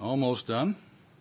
Almost done.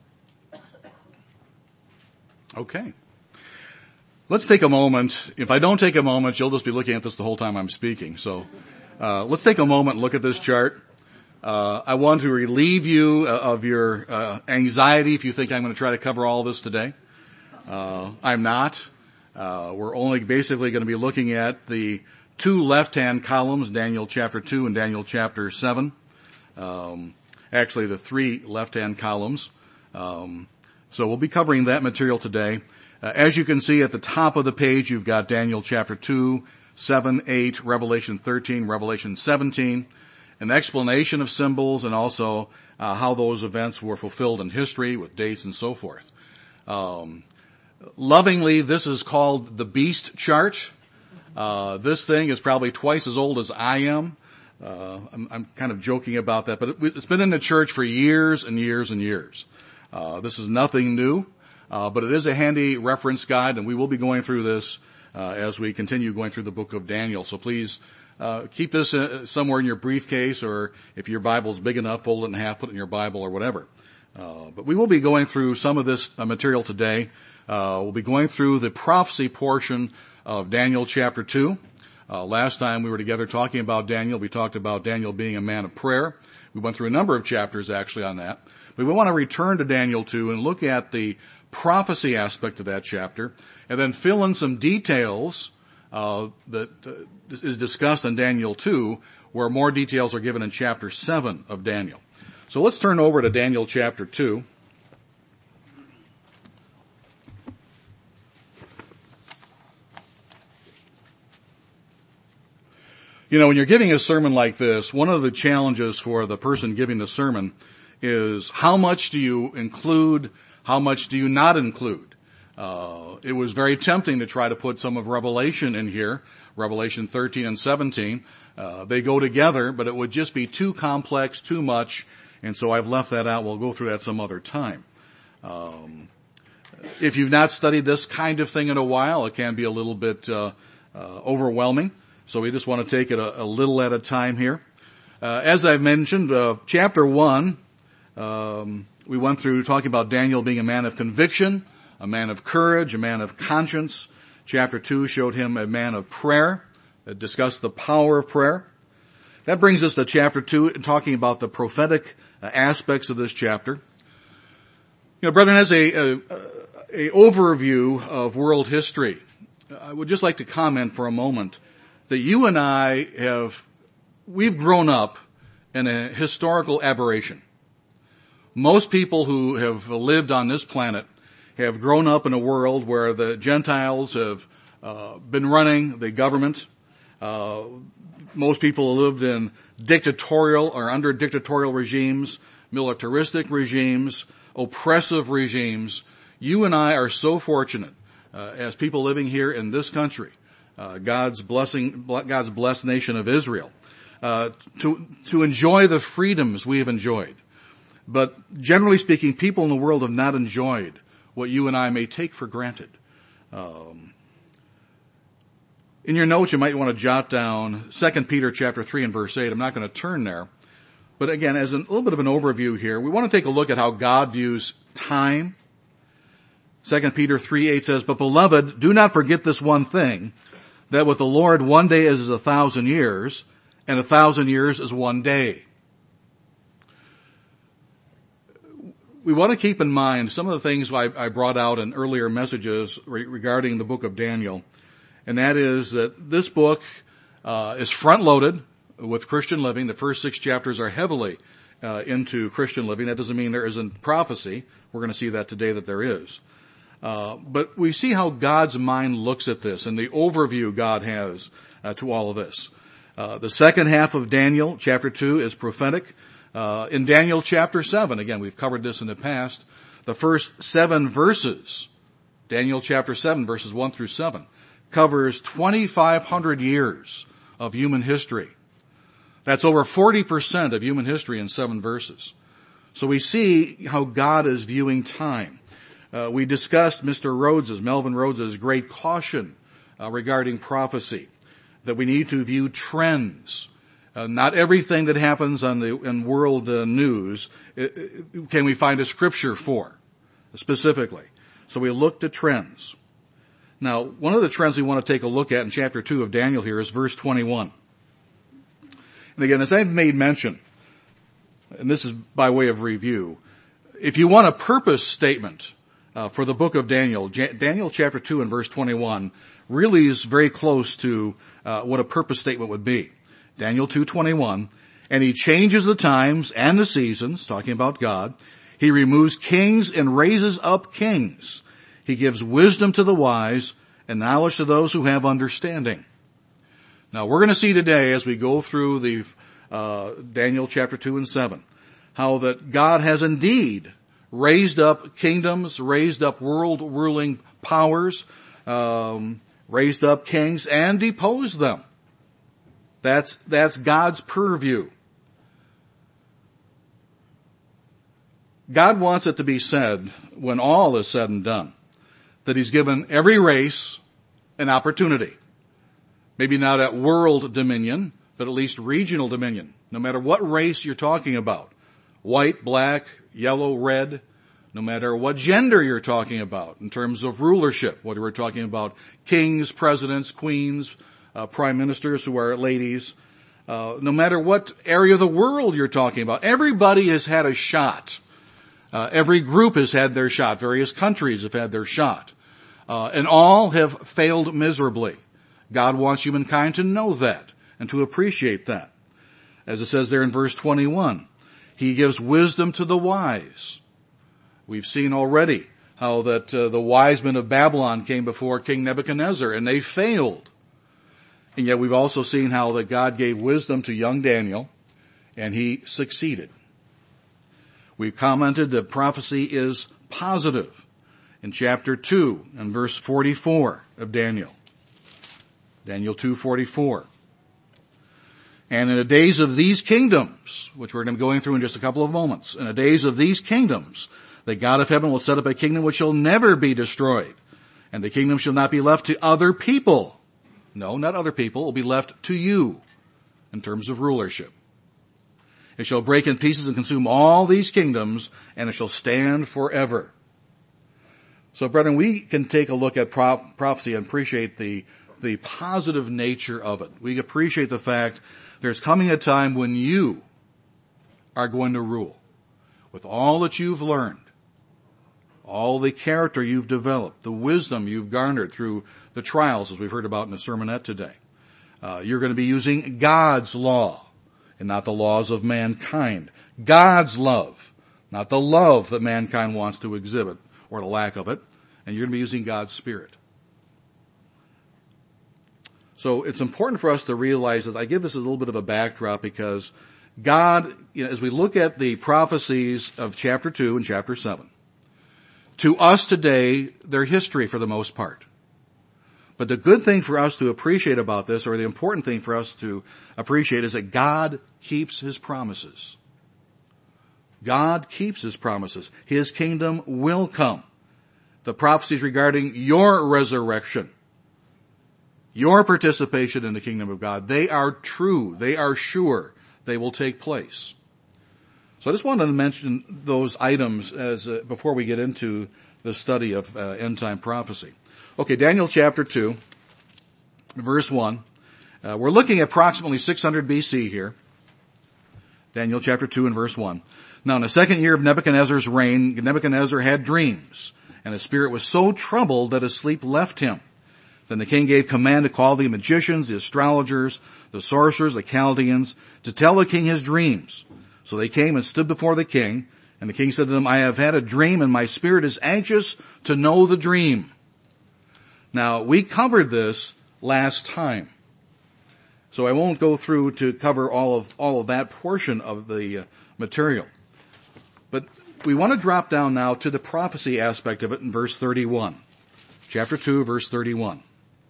Okay. Let's take a moment. If I don't take a moment, you'll just be looking at this the whole time I'm speaking. So let's take a moment and look at this chart. I want to relieve you of your anxiety if you think I'm going to try to cover all of this today. I'm not. We're only basically going to be looking at the two left-hand columns, Daniel chapter 2 and Daniel chapter 7. Actually, the three left-hand columns. So we'll be covering that material today. As you can see at the top of the page, you've got Daniel chapter 2, 7, 8, Revelation 13, Revelation 17, an explanation of symbols and also how those events were fulfilled in history with dates and so forth. Lovingly, this is called the Beast Chart. This thing is probably twice as old as I am. I'm kind of joking about that, but it's been in the church for years and years and years. This is nothing new, but it is a handy reference guide, and we will be going through this as we continue going through the book of Daniel. So please keep this somewhere in your briefcase, or if your Bible is big enough, fold it in half, put it in your Bible or whatever. But we will be going through some of this material today. We'll be going through the prophecy portion of Daniel chapter 2. Last time we were together talking about Daniel, we talked about Daniel being a man of prayer. We went through a number of chapters actually on that. But we want to return to Daniel 2 and look at the prophecy aspect of that chapter, and then fill in some details that is discussed in Daniel 2, where more details are given in chapter 7 of Daniel. So let's turn over to Daniel chapter 2. You know, when you're giving a sermon like this, one of the challenges for the person giving the sermon is how much do you include, how much do you not include? It was very tempting to try to put some of Revelation in here, Revelation 13 and 17. They go together, but it would just be too complex, too much, and so I've left that out. We'll go through that some other time. If you've not studied this kind of thing in a while, it can be a little bit overwhelming. So we just want to take it a little at a time here. As I've mentioned, chapter 1, we went through talking about Daniel being a man of conviction, a man of courage, a man of conscience. Chapter 2 showed him a man of prayer. It discussed the power of prayer. That brings us to chapter 2, talking about the prophetic aspects of this chapter. You know, brethren, as a overview of world history, I would just like to comment for a moment that you and I we've grown up in a historical aberration. Most people who have lived on this planet have grown up in a world where the Gentiles have been running the government. Most people lived in dictatorial or under dictatorial regimes, militaristic regimes, oppressive regimes. You and I are so fortunate as people living here in this country, God's blessed nation of Israel, to enjoy the freedoms we have enjoyed. But generally speaking, people in the world have not enjoyed what you and I may take for granted. In your notes, you might want to jot down 2 Peter chapter 3 and verse 8. I'm not going to turn there. But again, as a little bit of an overview here, we want to take a look at how God views time. 2 Peter 3:8 says, "But beloved, do not forget this one thing, that with the Lord 1 day is 1,000 years, and 1,000 years is 1 day." We want to keep in mind some of the things I brought out in earlier messages regarding the book of Daniel, and that is that this book is front-loaded with Christian living. The first 6 chapters are heavily into Christian living. That doesn't mean there isn't prophecy. We're going to see that today that there is. But we see how God's mind looks at this and the overview God has to all of this. The second half of Daniel, chapter 2, is prophetic. In Daniel chapter 7, again, we've covered this in the past, the first 7 verses, Daniel chapter 7, verses 1 through 7, covers 2,500 years of human history. That's over 40% of human history in 7 verses. So we see how God is viewing time. We discussed Melvin Rhodes's great caution regarding prophecy, that we need to view trends. Not everything that happens in world news can we find a scripture for, specifically. So we looked at trends. Now, one of the trends we want to take a look at in chapter 2 of Daniel here is verse 21. And again, as I've made mention, and this is by way of review, if you want a purpose statement for the book of Daniel, Daniel chapter 2 and verse 21 really is very close to what a purpose statement would be. Daniel 2:21, and he changes the times and the seasons, talking about God. He removes kings and raises up kings. He gives wisdom to the wise and knowledge to those who have understanding. Now we're going to see today as we go through the Daniel chapter 2 and 7, how that God has indeed raised up kingdoms, raised up world ruling powers, raised up kings and deposed them. That's God's purview. God wants it to be said, when all is said and done, that he's given every race an opportunity. Maybe not at world dominion, but at least regional dominion. No matter what race you're talking about, white, black, yellow, red, no matter what gender you're talking about in terms of rulership, whether we're talking about kings, presidents, queens, prime ministers who are ladies, no matter what area of the world you're talking about, everybody has had a shot. Every group has had their shot. Various countries have had their shot. And all have failed miserably. God wants humankind to know that and to appreciate that. As it says there in verse 21, he gives wisdom to the wise. We've seen already how that the wise men of Babylon came before King Nebuchadnezzar and they failed. And yet we've also seen how that God gave wisdom to young Daniel and he succeeded. We've commented that prophecy is positive in chapter 2 and verse 44 of Daniel. Daniel 2:44. And in the days of these kingdoms, which we're going to be going through in just a couple of moments, in the days of these kingdoms, the God of heaven will set up a kingdom which shall never be destroyed. And the kingdom shall not be left to other people. No, not other people. It will be left to you in terms of rulership. It shall break in pieces and consume all these kingdoms, and it shall stand forever. So, brethren, we can take a look at prophecy and appreciate the positive nature of it. We appreciate the fact there's coming a time when you are going to rule with all that you've learned, all the character you've developed, the wisdom you've garnered through the trials, as we've heard about in the sermonette today. You're going to be using God's law and not the laws of mankind. God's love, not the love that mankind wants to exhibit or the lack of it. And you're going to be using God's Spirit. So it's important for us to realize that I give this a little bit of a backdrop because God, as we look at the prophecies of chapter 2 and chapter 7, to us today, they're history for the most part. But the good thing for us to appreciate about this, or the important thing for us to appreciate, is that God keeps his promises. God keeps his promises. His kingdom will come. The prophecies regarding your resurrection, your participation in the kingdom of God, they are true. They are sure. They will take place. So I just wanted to mention those items before we get into the study of end-time prophecy. Okay, Daniel chapter 2, verse 1. We're looking at approximately 600 BC here. Daniel chapter 2 and verse 1. Now in the second year of Nebuchadnezzar's reign, Nebuchadnezzar had dreams, and his spirit was so troubled that his sleep left him. Then the king gave command to call the magicians, the astrologers, the sorcerers, the Chaldeans, to tell the king his dreams. So they came and stood before the king, and the king said to them, I have had a dream, and my spirit is anxious to know the dream. Now, we covered this last time, so I won't go through to cover all of that portion of the material. But we want to drop down now to the prophecy aspect of it in verse 31. Chapter 2, verse 31.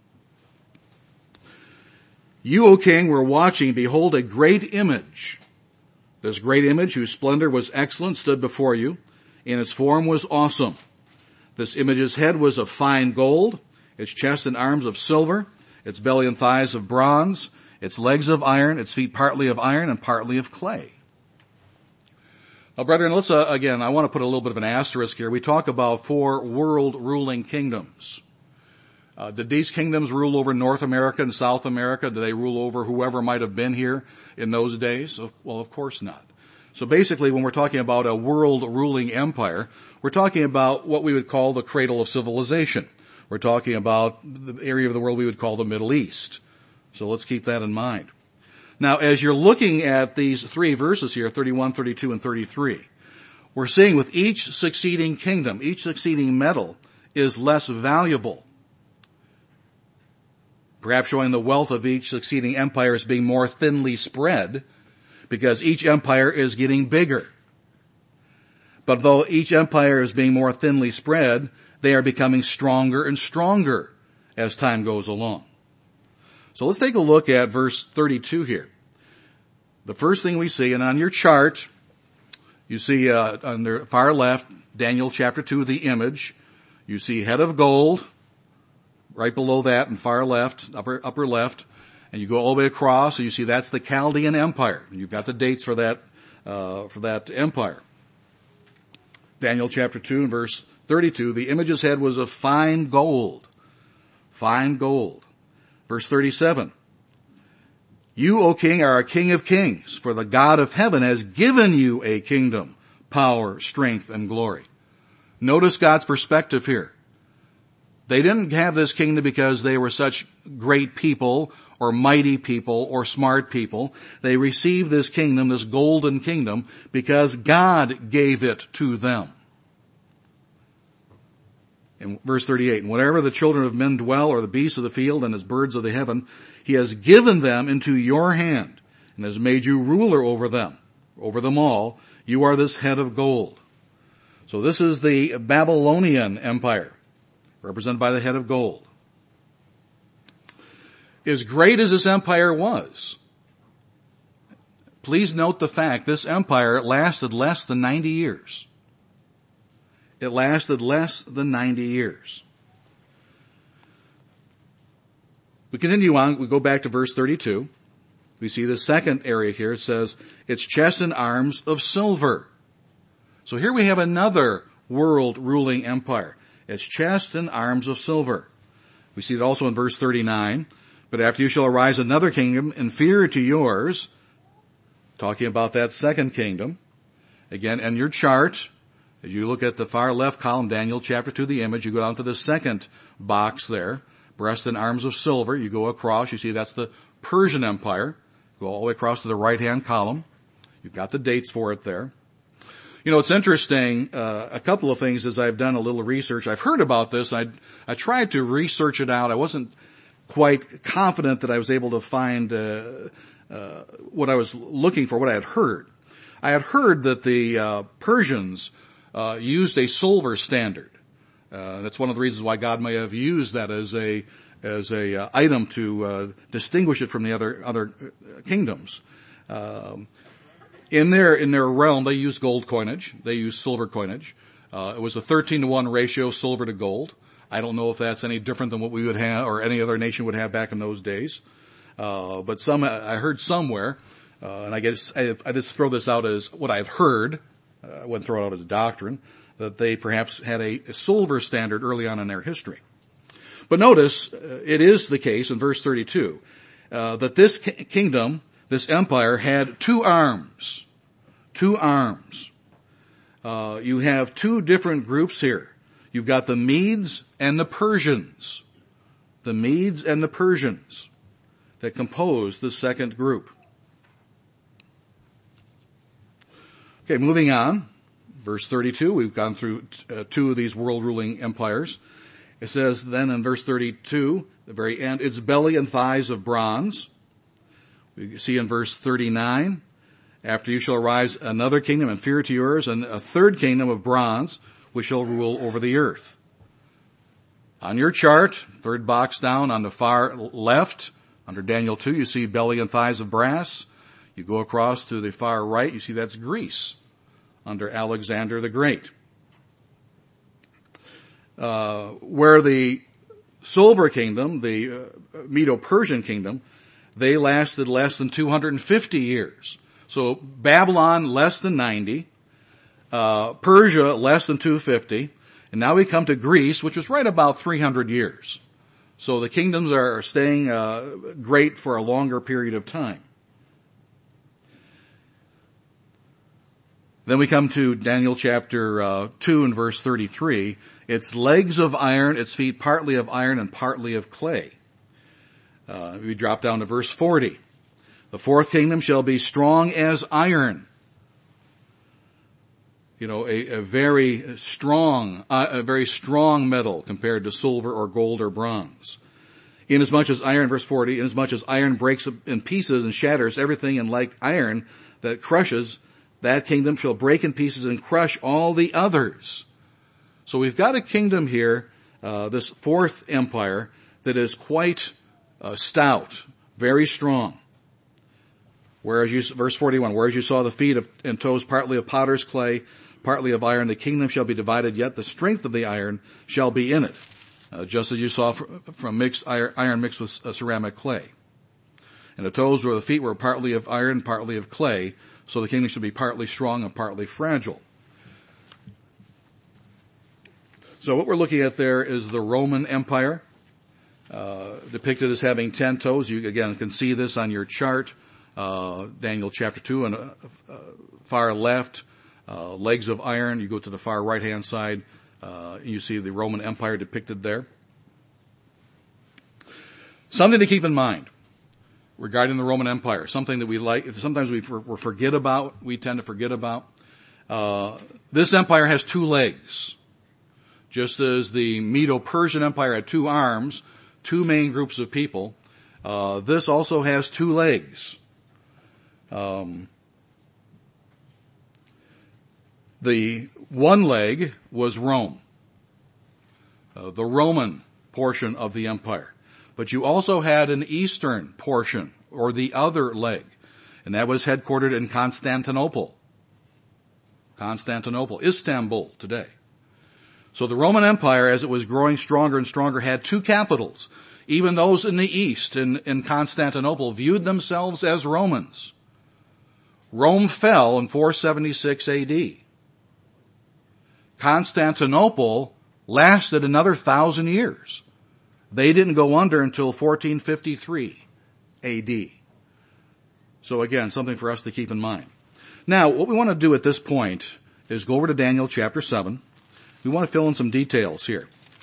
You, O king, were watching, behold, a great image. This great image, whose splendor was excellent, stood before you, and its form was awesome. This image's head was of fine gold, its chest and arms of silver, its belly and thighs of bronze, its legs of iron, its feet partly of iron and partly of clay. Now, brethren, let's, again, I want to put a little bit of an asterisk here. We talk about 4 world-ruling kingdoms. Did these kingdoms rule over North America and South America? Did they rule over whoever might have been here in those days? Well, of course not. So basically, when we're talking about a world-ruling empire, we're talking about what we would call the cradle of civilization. We're talking about the area of the world we would call the Middle East. So let's keep that in mind. Now, as you're looking at these 3 verses here, 31, 32, and 33, we're seeing with each succeeding kingdom, each succeeding metal is less valuable. Perhaps showing the wealth of each succeeding empire as being more thinly spread, because each empire is getting bigger. But though each empire is being more thinly spread, they are becoming stronger and stronger as time goes along. So let's take a look at verse 32 here. The first thing we see, and on your chart, you see on the far left, Daniel chapter 2, the image. You see head of gold, right below that and far left, upper left, and you go all the way across, and you see that's the Chaldean Empire. You've got the dates for that empire. Daniel chapter 2 and verse 32, the image's head was of fine gold. Fine gold. Verse 37, you, O king, are a king of kings, for the God of heaven has given you a kingdom, power, strength, and glory. Notice God's perspective here. They didn't have this kingdom because they were such great people or mighty people or smart people. They received this kingdom, this golden kingdom, because God gave it to them. In verse 38, and wherever the children of men dwell, or the beasts of the field and as birds of the heaven, he has given them into your hand and has made you ruler over them all. You are this head of gold. So this is the Babylonian Empire, represented by the head of gold. As great as this empire was, please note the fact this empire lasted less than 90 years. It lasted less than 90 years. We continue on. We go back to verse 32. We see the second area here. It says, its chest and arms of silver. So here we have another world-ruling empire. Its chest and arms of silver. We see it also in verse 39. But after you shall arise another kingdom inferior to yours. Talking about that second kingdom. Again, in your chart, as you look at the far left column, Daniel chapter 2, the image, you go down to the second box there, breast and arms of silver. You go across, you see that's the Persian Empire. Go all the way across to the right-hand column. You've got the dates for it there. You know, it's interesting, a couple of things as I've done a little research. I've heard about this. I tried to research it out. I wasn't quite confident that I was able to find what I was looking for, what I had heard. I had heard that the Persians used a silver standard. That's one of the reasons why God may have used that as a item to distinguish it from the other kingdoms. In their realm, they used gold coinage. They used silver coinage. It was a 13-to-1 ratio, silver to gold. I don't know if that's any different than what we would have or any other nation would have back in those days. But I heard somewhere, and I guess I just throw this out as what I've heard. I wouldn't throw it out as a doctrine, that they perhaps had a silver standard early on in their history. But notice, it is the case in verse 32, that this kingdom, this empire, had 2 arms. 2 arms. You have 2 different groups here. You've got the Medes and the Persians. The Medes and the Persians that compose the second group. Okay, moving on. Verse 32, we've gone through 2 of these world-ruling empires. It says then in verse 32, the very end, its belly and thighs of bronze. We see in verse 39, after you shall arise another kingdom inferior to yours, and a third kingdom of bronze, which shall rule over the earth. On your chart, third box down on the far left, under Daniel 2, you see belly and thighs of brass. You go across to the far right, you see that's Greece, under Alexander the Great. Where the silver kingdom, the Medo-Persian kingdom, they lasted less than 250 years. So Babylon less than 90, Persia less than 250, and now we come to Greece, which was right about 300 years. So the kingdoms are staying great for a longer period of time. Then we come to Daniel chapter 2 and verse 33. Its legs of iron, its feet partly of iron and partly of clay. We drop down to verse 40. The fourth kingdom shall be strong as iron. You know, a very strong metal compared to silver or gold or bronze. Inasmuch as iron, verse 40, inasmuch as iron breaks in pieces and shatters everything, and like iron that crushes, that kingdom shall break in pieces and crush all the others. So we've got a kingdom here, this fourth empire, that is quite stout, very strong. Verse 41, whereas you saw the feet and toes partly of potter's clay, partly of iron, the kingdom shall be divided, yet the strength of the iron shall be in it, just as you saw from mixed iron mixed with ceramic clay. And the toes or the feet were partly of iron, partly of clay, so the kingdom should be partly strong and partly fragile. So what we're looking at there is the Roman Empire, depicted as having 10 toes. You again can see this on your chart, Daniel chapter 2, and far left, legs of iron. You go to the far right-hand side, you see the Roman Empire depicted there. Something to keep in mind regarding the Roman Empire, something that sometimes we forget about, we tend to forget about. This empire has 2 legs. Just as the Medo-Persian Empire had 2 arms, 2 main groups of people, this also has 2 legs. The one leg was Rome, the Roman portion of the empire. But you also had an eastern portion, or the other leg, and that was headquartered in Constantinople, Istanbul today. So the Roman Empire, as it was growing stronger and stronger, had 2 capitals. Even those in the east, in Constantinople, viewed themselves as Romans. Rome fell in 476 AD. Constantinople lasted another 1,000 years. They didn't go under until 1453 AD. So again, something for us to keep in mind. Now, what we want to do at this point is go over to Daniel chapter 7. We want to fill in some details here.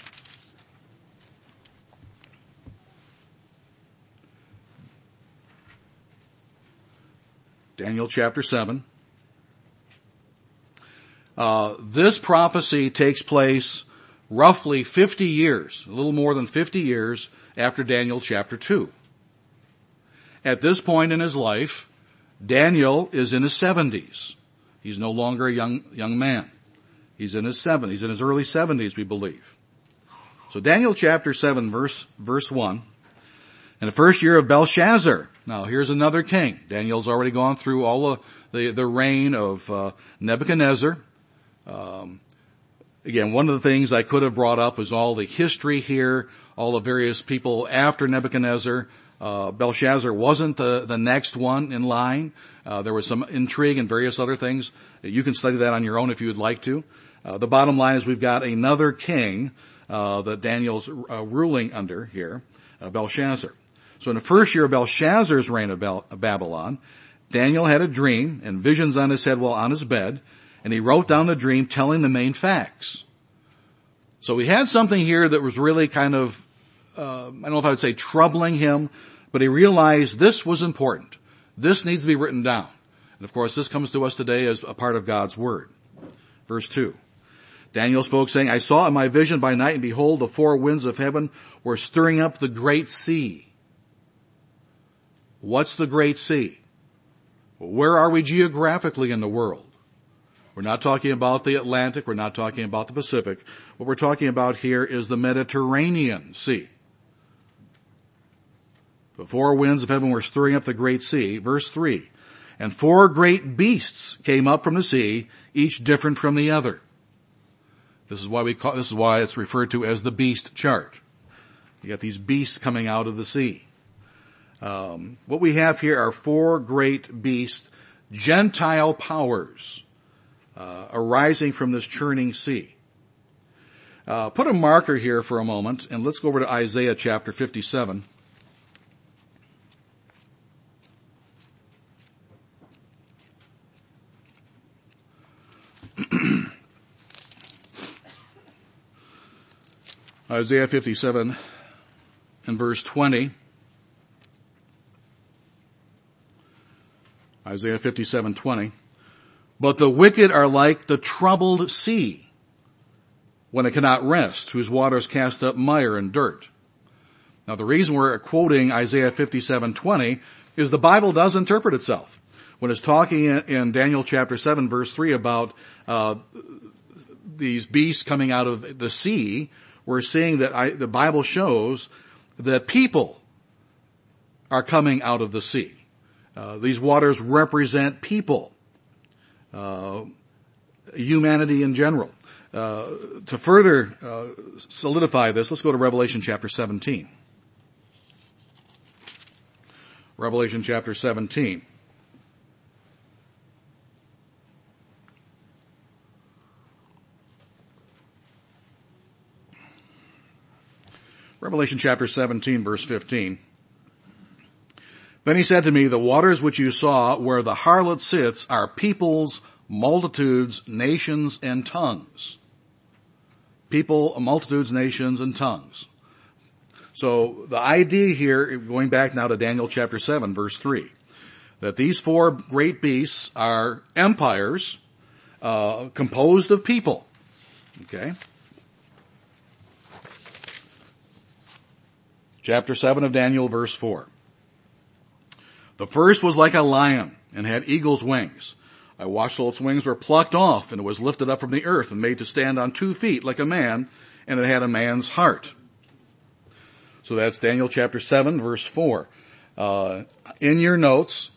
Daniel chapter 7. This prophecy takes place roughly 50 years, a little more than 50 years after Daniel chapter 2. At this point in his life, Daniel is in his 70s. He's no longer a young man. He's in his 70s. He's in his early 70s, we believe. So Daniel chapter 7, verse 1. In the first year of Belshazzar. Now here's another king. Daniel's already gone through all the reign of Nebuchadnezzar. Again, one of the things I could have brought up was all the history here, all the various people after Nebuchadnezzar. Belshazzar wasn't the next one in line. There was some intrigue and various other things. You can study that on your own if you would like to. The bottom line is we've got another king that Daniel's ruling under here, Belshazzar. So in the first year of Belshazzar's reign of Babylon, Daniel had a dream and visions on his head while on his bed, and he wrote down the dream telling the main facts. So he had something here that was really kind of, I don't know if I would say troubling him, but he realized this was important. This needs to be written down. And of course, this comes to us today as a part of God's Word. Verse 2. Daniel spoke saying, I saw in my vision by night, and behold, the 4 winds of heaven were stirring up the great sea. What's the great sea? Where are we geographically in the world? We're not talking about the Atlantic. We're not talking about the Pacific. What we're talking about here is the Mediterranean Sea. The 4 winds of heaven were stirring up the great sea. Verse 3. And 4 great beasts came up from the sea, each different from the other. This is why it's referred to as the beast chart. You got these beasts coming out of the sea. What we have here are four great beasts, Gentile powers, arising from this churning sea. Put a marker here for a moment, and let's go over to Isaiah chapter 57. Isaiah 57 and verse 20. Isaiah 57:20. But the wicked are like the troubled sea, when it cannot rest, whose waters cast up mire and dirt. Now the reason we're quoting Isaiah 57:20 is the Bible does interpret itself. When it's talking in Daniel chapter 7 verse 3 about these beasts coming out of the sea, we're seeing that the Bible shows that people are coming out of the sea. These waters represent people, humanity in general. To further solidify this, let's go to Revelation chapter 17. Revelation chapter 17. Revelation chapter 17, verse 15. Then he said to me, the waters which you saw where the harlot sits are peoples, multitudes, nations, and tongues. People, multitudes, nations, and tongues. So the idea here, going back now to Daniel chapter 7, verse 3, that these four great beasts are empires composed of people. Okay? Chapter 7 of Daniel, verse 4. The first was like a lion and had eagle's wings. I watched till its wings were plucked off, and it was lifted up from the earth and made to stand on 2 feet like a man, and it had a man's heart. So that's Daniel chapter 7, verse 4. In your notes,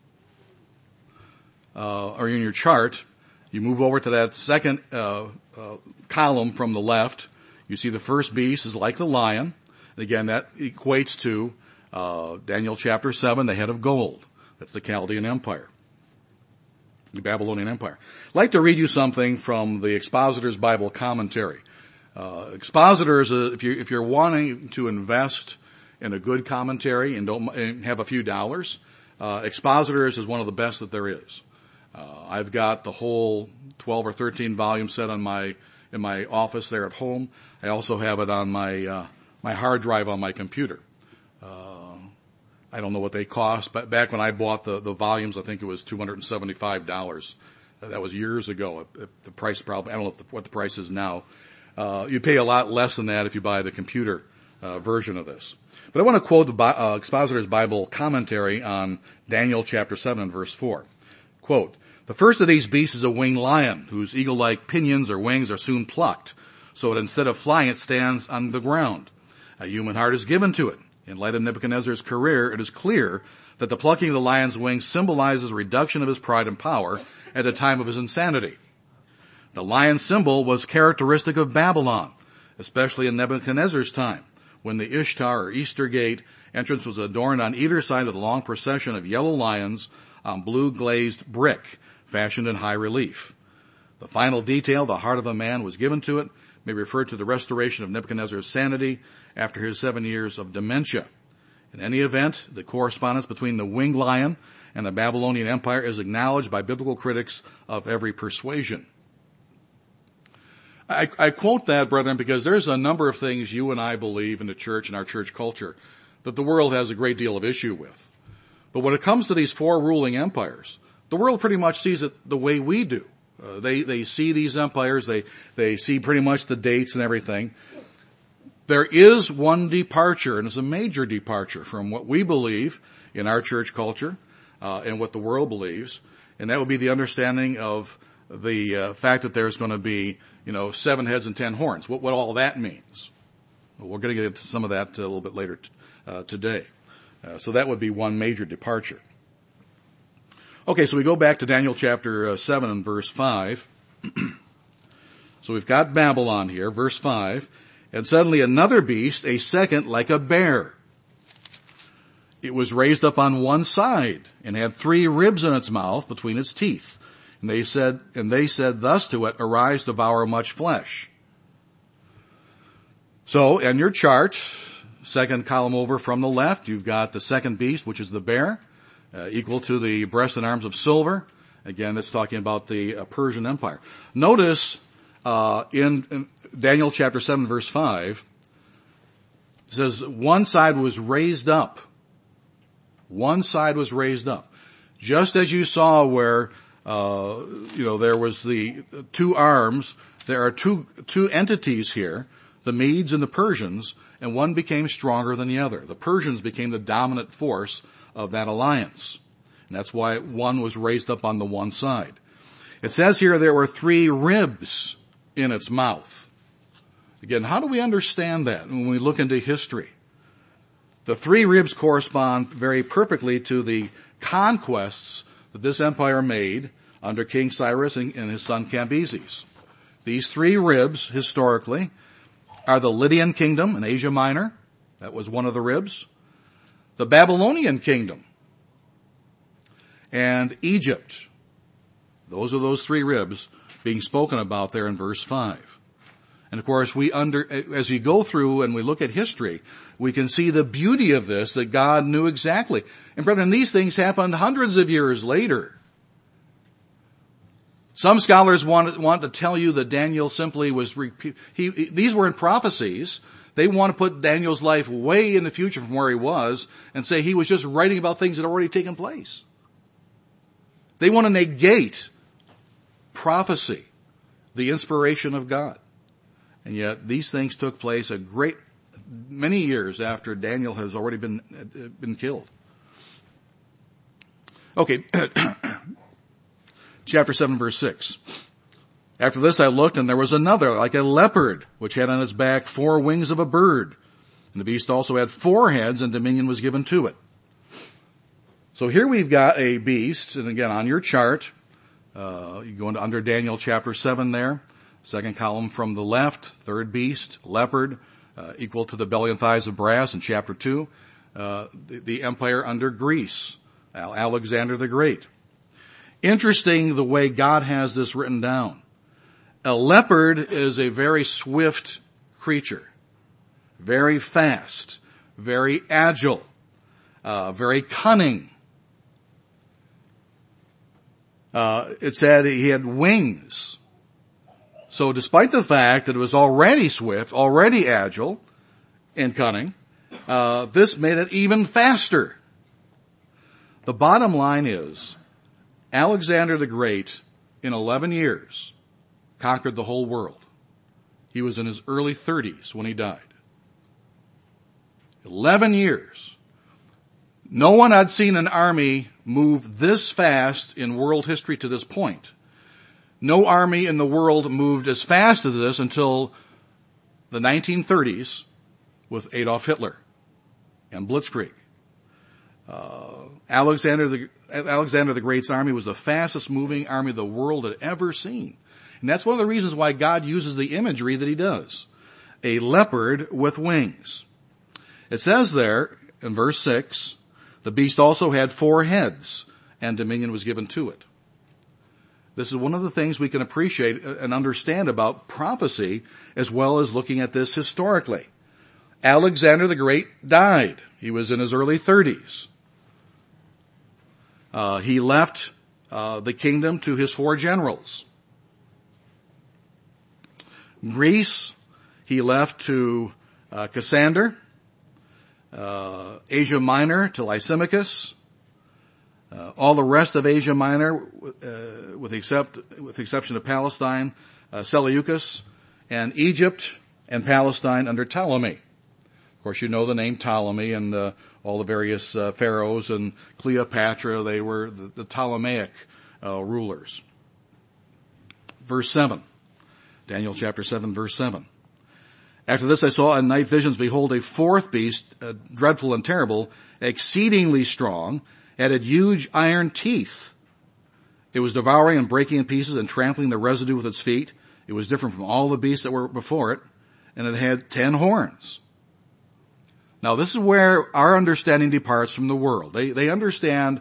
or in your chart, you move over to that second column from the left. You see the first beast is like the lion. Again, that equates to Daniel chapter 7, the head of gold. That's the Chaldean Empire, the Babylonian Empire. I'd like to read you something from the Expositor's Bible Commentary. Expositors, if you're wanting to invest in a good commentary and have a few dollars, Expositors is one of the best that there is. I've got the whole 12 or 13 volume set in my office there at home. I also have it on my hard drive on my computer. I don't know what they cost, but back when I bought the volumes, I think it was $275. That was years ago. The price probably, I don't know what the price is now. You pay a lot less than that if you buy the computer version of this. But I want to quote the Expositor's Bible Commentary on Daniel chapter 7 verse 4. Quote, the first of these beasts is a winged lion, whose eagle-like pinions or wings are soon plucked, so that instead of flying it stands on the ground. A human heart is given to it. In light of Nebuchadnezzar's career, it is clear that the plucking of the lion's wings symbolizes reduction of his pride and power at the time of his insanity. The lion symbol was characteristic of Babylon, especially in Nebuchadnezzar's time, when the Ishtar or Easter Gate entrance was adorned on either side of the long procession of yellow lions on blue glazed brick, fashioned in high relief. The final detail, the heart of a man, was given to it, may refer to the restoration of Nebuchadnezzar's sanity after his 7 years of dementia. In any event, the correspondence between the winged lion and the Babylonian Empire is acknowledged by biblical critics of every persuasion. I quote that, brethren, because there's a number of things you and I believe in the church and our church culture that the world has a great deal of issue with. But when it comes to these four ruling empires, the world pretty much sees it the way we do. They see these empires, they see pretty much the dates and everything. There is one departure, and it's a major departure from what we believe in our church culture, and what the world believes, and that would be the understanding of the fact that there's going to be, 7 heads and 10 horns. What all that means. We're going to get into some of that a little bit later today. So that would be one major departure. Okay, so we go back to Daniel chapter 7 and verse 5. So we've got Babylon here, verse 5. And suddenly another beast, a second like a bear. it was raised up on one side and had 3 ribs in its mouth between its teeth. And they said thus to it, arise, devour much flesh. So in your chart, second column over from the left, you've got the second beast, which is the bear, equal to the breast and arms of silver. Again, it's talking about the Persian Empire. Notice in Daniel chapter 7 verse 5, it says one side was raised up. One side was raised up. Just as you saw where, there was the 2 arms, there are two entities here, the Medes and the Persians, and one became stronger than the other. The Persians became the dominant force of that alliance. And that's why one was raised up on the one side. It says here there were 3 ribs in its mouth. Again, how do we understand that when we look into history? The 3 ribs correspond very perfectly to the conquests that this empire made under King Cyrus and his son Cambyses. These 3 ribs, historically, are the Lydian kingdom in Asia Minor. That was one of the ribs. The Babylonian kingdom and Egypt. Those are those 3 ribs being spoken about there in verse 5. And of course, as we go through and we look at history, we can see the beauty of this, that God knew exactly. And brethren, these things happened hundreds of years later. Some scholars want to tell you that Daniel simply was, these weren't prophecies. They want to put Daniel's life way in the future from where he was and say he was just writing about things that had already taken place. They want to negate prophecy, the inspiration of God. And yet these things took place many years after Daniel has already been killed. Okay. Chapter 7 verse 6. After this I looked, and there was another, like a leopard, which had on its back 4 wings of a bird. And the beast also had 4 heads, and dominion was given to it. So here we've got a beast, and again on your chart, you go into under Daniel chapter 7 there, second column from the left, 3rd beast, leopard, equal to the belly and thighs of brass in chapter 2, the empire under Greece, Alexander the Great. Interesting the way God has this written down. A leopard is a very swift creature, very fast, very agile, very cunning. It said he had wings. So despite the fact that it was already swift, already agile and cunning, this made it even faster. The bottom line is, Alexander the Great, in 11 years, conquered the whole world. He was in his early 30s when he died. 11 years. No one had seen an army move this fast in world history to this point. No army in the world moved as fast as this until the 1930s with Adolf Hitler and Blitzkrieg. Alexander the Great's army was the fastest moving army the world had ever seen. And that's one of the reasons why God uses the imagery that he does. A leopard with wings. It says there in verse 6, the beast also had 4 heads, and dominion was given to it. This is one of the things we can appreciate and understand about prophecy, as well as looking at this historically. Alexander the Great died. He was in his early 30s. He left the kingdom to his 4 generals. Greece, he left to Cassander. Asia Minor to Lysimachus. All the rest of Asia Minor, with the exception of Palestine, Seleucus, and Egypt and Palestine under Ptolemy. Of course, you know the name Ptolemy and all the various pharaohs and Cleopatra. They were the Ptolemaic rulers. Verse 7. Daniel chapter 7, verse 7. After this I saw in night visions, behold, a 4th beast, dreadful and terrible, exceedingly strong, had huge iron teeth. It was devouring and breaking in pieces and trampling the residue with its feet. It was different from all the beasts that were before it, and it had 10 horns. Now this is where our understanding departs from the world. They understand,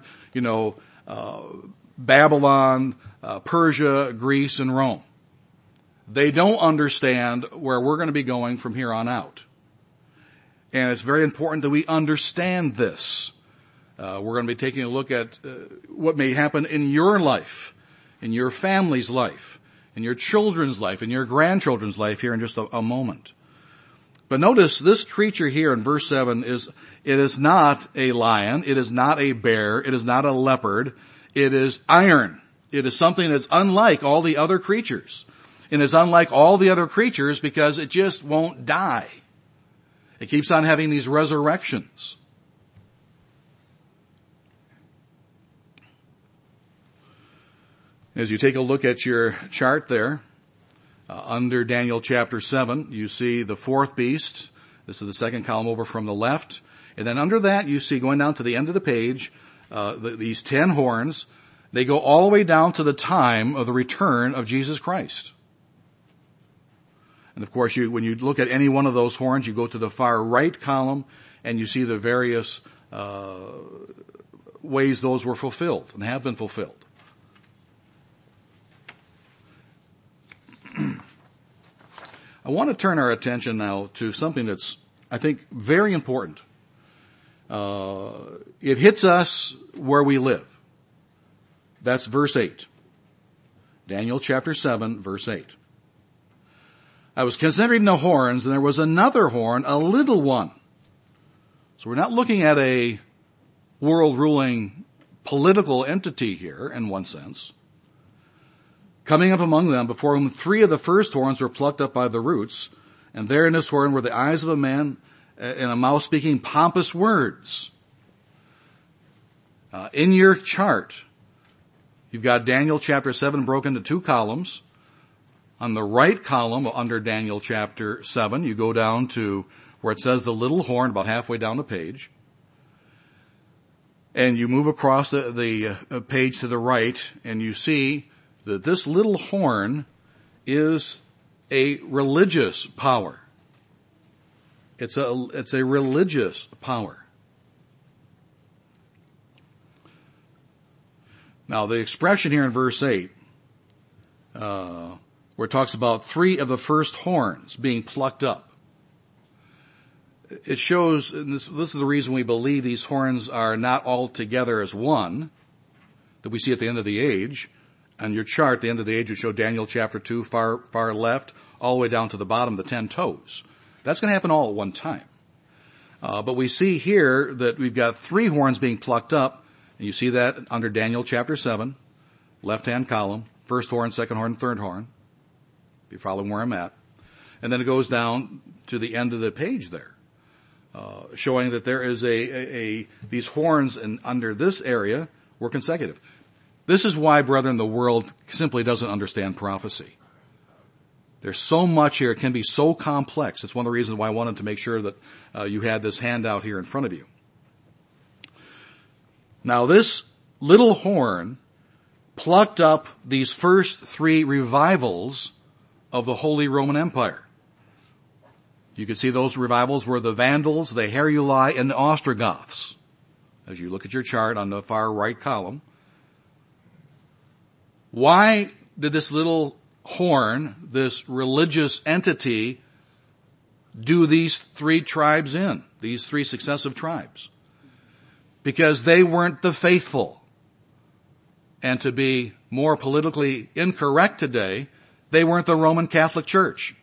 Babylon, Persia, Greece, and Rome. They don't understand where we're going to be going from here on out. And it's very important that we understand this. We're going to be taking a look at what may happen in your life, in your family's life, in your children's life, in your grandchildren's life here in just a moment. But notice this creature here in verse 7 it is not a lion, it is not a bear, it is not a leopard, it is iron. It is something that's unlike all the other creatures. And it's unlike all the other creatures because it just won't die. It keeps on having these resurrections. As you take a look at your chart there, under Daniel chapter 7, you see the fourth beast. This is the second column over from the left. And then under that, you see going down to the end of the page, these 10 horns. They go all the way down to the time of the return of Jesus Christ. And of course, when you look at any one of those horns, you go to the far right column and you see the various ways those were fulfilled and have been fulfilled. I want to turn our attention now to something that's, I think, very important. It hits us where we live. That's verse 8. Daniel chapter 7, verse 8. I was considering the horns, and there was another horn, a little one. So we're not looking at a world-ruling political entity here, in one sense. Coming up among them, before whom 3 of the first horns were plucked up by the roots, and there in this horn were the eyes of a man and a mouth speaking pompous words. In your chart, you've got Daniel chapter 7 broken into 2 columns. On the right column under Daniel chapter 7, you go down to where it says the little horn, about halfway down the page. And you move across the page to the right, and you see that this little horn is a religious power. It's a religious power. Now the expression here in verse 8, where it talks about 3 of the first horns being plucked up, it shows, and this is the reason we believe these horns are not all together as one, that we see at the end of the age. On your chart, the end of the age would show Daniel chapter 2, far left, all the way down to the bottom, the 10 toes. That's going to happen all at one time. But we see here that we've got 3 horns being plucked up, and you see that under Daniel chapter 7, left-hand column, first horn, second horn, third horn, if you're following where I'm at. And then it goes down to the end of the page there, showing that there is these horns under this area were consecutive. This is why, brethren, the world simply doesn't understand prophecy. There's so much here. It can be so complex. It's one of the reasons why I wanted to make sure that you had this handout here in front of you. Now, this little horn plucked up these first 3 revivals of the Holy Roman Empire. You can see those revivals were the Vandals, the Heruli, and the Ostrogoths. As you look at your chart on the far right column. Why did this little horn, this religious entity, do these 3 tribes in, these 3 successive tribes? Because they weren't the faithful. And to be more politically incorrect today, they weren't the Roman Catholic Church.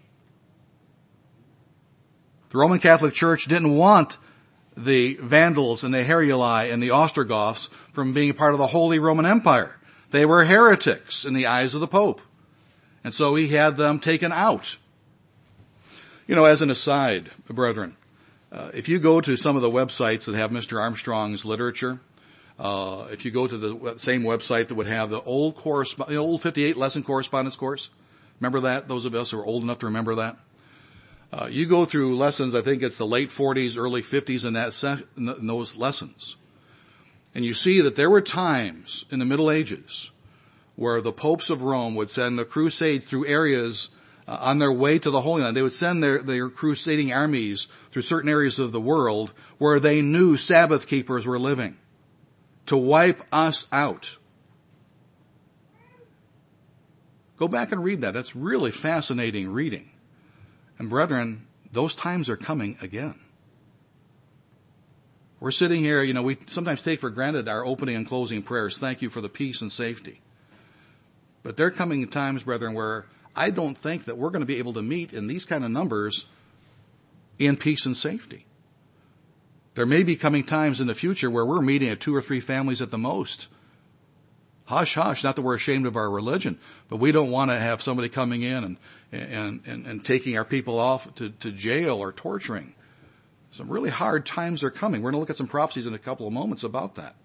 The Roman Catholic Church didn't want the Vandals and the Heruli and the Ostrogoths from being a part of the Holy Roman Empire. They were heretics in the eyes of the Pope. And so he had them taken out. As an aside, brethren, if you go to some of the websites that have Mr. Armstrong's literature, if you go to the same website that would have the old 58 lesson correspondence course, remember that? Those of us who are old enough to remember that. You go through lessons, I think it's the late 40s, early 50s in those lessons. And you see that there were times in the Middle Ages where the popes of Rome would send the crusades through areas on their way to the Holy Land. They would send their crusading armies through certain areas of the world where they knew Sabbath keepers were living to wipe us out. Go back and read that. That's really fascinating reading. And brethren, those times are coming again. We're sitting here, we sometimes take for granted our opening and closing prayers. Thank you for the peace and safety. But there are coming times, brethren, where I don't think that we're going to be able to meet in these kind of numbers in peace and safety. There may be coming times in the future where we're meeting at 2 or 3 families at the most. Hush, hush, not that we're ashamed of our religion, but we don't want to have somebody coming in and taking our people off to jail or torturing. Some really hard times are coming. We're going to look at some prophecies in a couple of moments about that.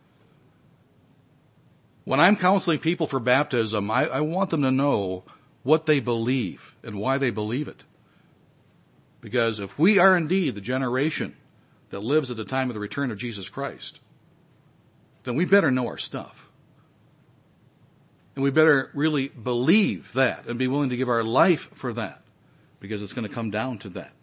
When I'm counseling people for baptism, I want them to know what they believe and why they believe it. Because if we are indeed the generation that lives at the time of the return of Jesus Christ, then we better know our stuff. And we better really believe that and be willing to give our life for that, because it's going to come down to that.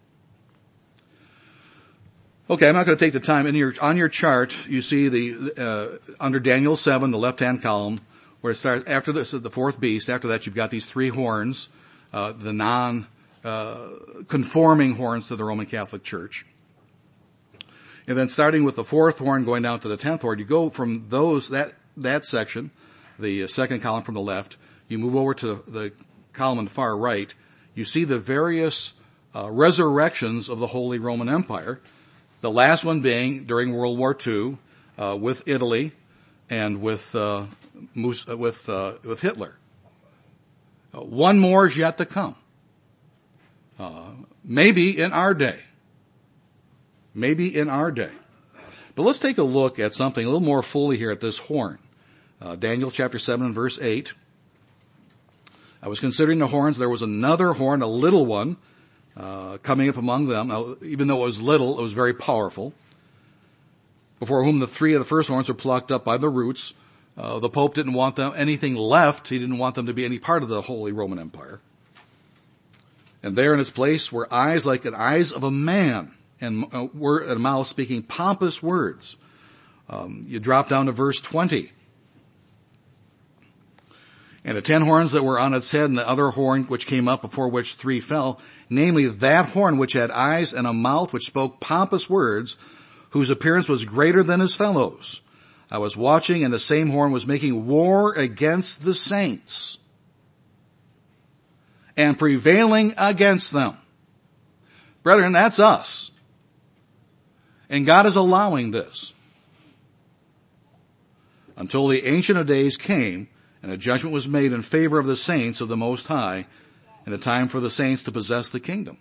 Okay, I'm not going to take the time. On your chart, you see under Daniel 7, the left-hand column, where it starts after this, the fourth beast. After that, you've got these 3 horns, the non-conforming horns to the Roman Catholic Church. And then starting with the 4th horn, going down to the 10th horn, you go from that section, the second column from the left, you move over to the column on the far right, you see the various resurrections of the Holy Roman Empire. The last one being during World War II, with Italy and with Hitler. One more is yet to come. Maybe in our day. Maybe in our day. But let's take a look at something a little more fully here at this horn. Daniel chapter 7 and verse 8. I was considering the horns. There was another horn, a little one, coming up among them. Now, even though it was little, it was very powerful. Before whom the 3 of the first horns were plucked up by the roots. The Pope didn't want them anything left. He didn't want them to be any part of the Holy Roman Empire. And there in its place were eyes like the eyes of a man, and a mouth speaking pompous words. You drop down to verse 20. And the 10 horns that were on its head, and the other horn which came up, before which 3 fell, namely that horn which had eyes and a mouth which spoke pompous words, whose appearance was greater than his fellows. I was watching, and the same horn was making war against the saints and prevailing against them. Brethren, that's us. And God is allowing this until the Ancient of Days came and a judgment was made in favor of the saints of the Most High, and a time for the saints to possess the kingdom.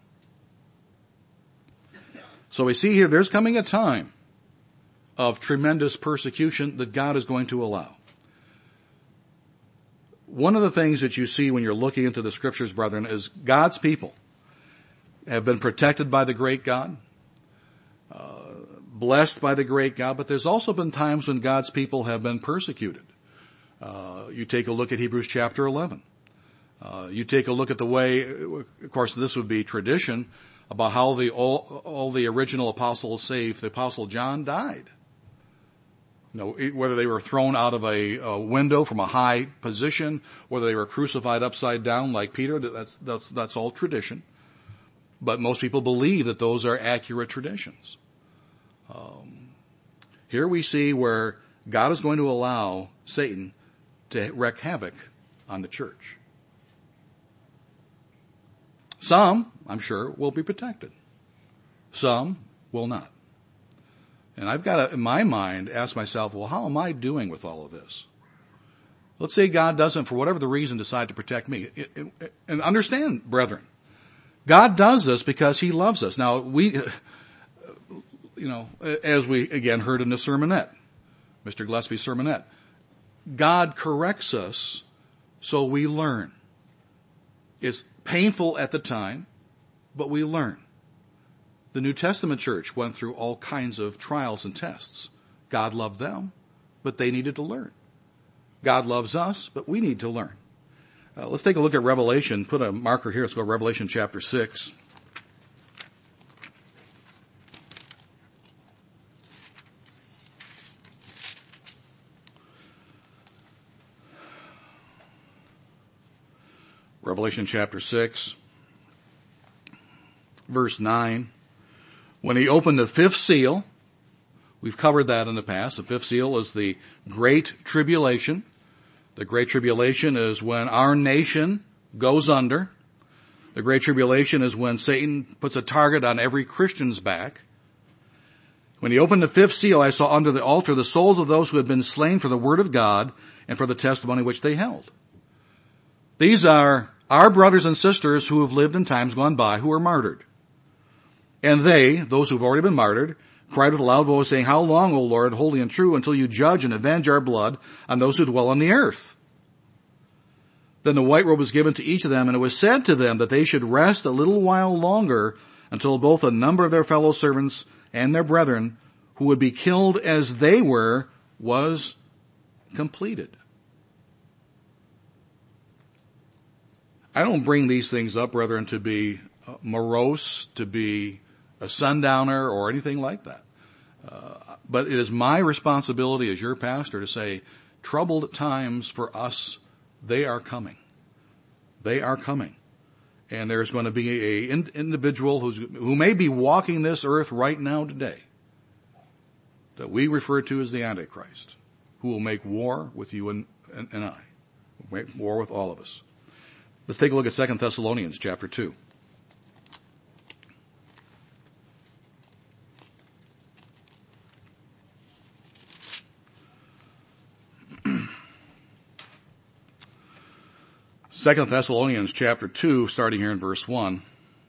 So we see here, there's coming a time of tremendous persecution that God is going to allow. One of the things that you see when you're looking into the scriptures, brethren, is God's people have been protected by the great God, blessed by the great God, but there's also been times when God's people have been persecuted. You take a look at Hebrews chapter 11. You take a look at the way, of course this would be tradition, about how all the original apostles, save the apostle John, died. Whether they were thrown out of a window from a high position, whether they were crucified upside down like Peter, that's all tradition. But most people believe that those are accurate traditions. Here we see where God is going to allow Satan to wreak havoc on the church. Some, I'm sure, will be protected. Some will not. And I've got to, in my mind, ask myself, well, how am I doing with all of this? Let's say God doesn't, for whatever the reason, decide to protect me. And understand, brethren, God does this because He loves us. Now, as we, again, heard in the sermonette, Mr. Gillespie's sermonette, God corrects us so we learn. It's painful at the time, but we learn. The New Testament church went through all kinds of trials and tests. God loved them, but they needed to learn. God loves us, but we need to learn. Let's take a look at Revelation. Put a marker here. Let's go to Revelation chapter 6. Revelation chapter 6, verse 9. When he opened the fifth seal, we've covered that in the past. The fifth seal is the Great Tribulation. The Great Tribulation is when our nation goes under. The Great Tribulation is when Satan puts a target on every Christian's back. When he opened the fifth seal, I saw under the altar the souls of those who had been slain for the word of God and for the testimony which they held. These are our brothers and sisters who have lived in times gone by, who were martyred. And they, those who have already been martyred, cried with a loud voice, saying, How long, O Lord, holy and true, until you judge and avenge our blood on those who dwell on the earth? Then the white robe was given to each of them, and it was said to them that they should rest a little while longer until both a number of their fellow servants and their brethren, who would be killed as they were, was completed. I don't bring these things up, brethren, to be morose, to be a sundowner or anything like that. But it is my responsibility as your pastor to say, troubled times for us, they are coming. They are coming. And there's going to be an individual who may be walking this earth right now today that we refer to as the Antichrist, who will make war with you and I, make war with all of us. Let's take a look at 2 Thessalonians chapter 2. Second Thessalonians chapter 2, starting here in verse 1.